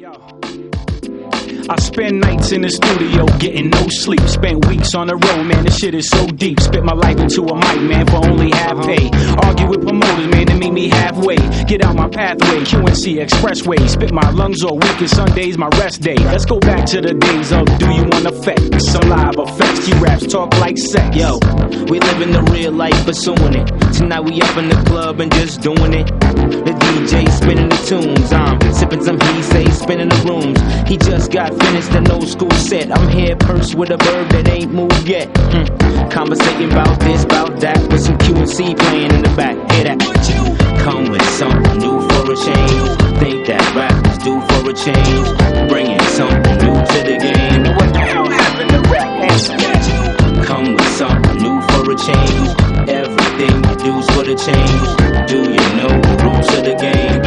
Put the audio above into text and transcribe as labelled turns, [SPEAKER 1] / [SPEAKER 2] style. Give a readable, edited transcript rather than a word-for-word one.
[SPEAKER 1] I spend nights in the studio getting no sleep. Spent weeks on the road, man, this shit is so deep. Spit my life into a mic, man, for only half pay. Argue with promoters, man, to meet me halfway. Get out my pathway, QNC Expressway. Spit my lungs all week, and Sunday's my rest day. Let's go back to the days of Do You Want Effect? Some live effects, Q-raps talk like sex.
[SPEAKER 2] Yo, we living the real life, pursuing it. Tonight we up in the club and just doing it. The DJ spinning the tunes, I'm sipping some he say, spinning the rooms. He just got finished an old school set. I'm here pursed with a verb that ain't moved yet. Conversating about this, about that, with some QNC playing in the back. Hear that? Come with something new for a change. Think that rap is due for a change. Bringing something new to the game.
[SPEAKER 1] What the hell happened to rap?
[SPEAKER 2] Come with something new for a change. Everything you do's for the change. Do you know the rules of the game?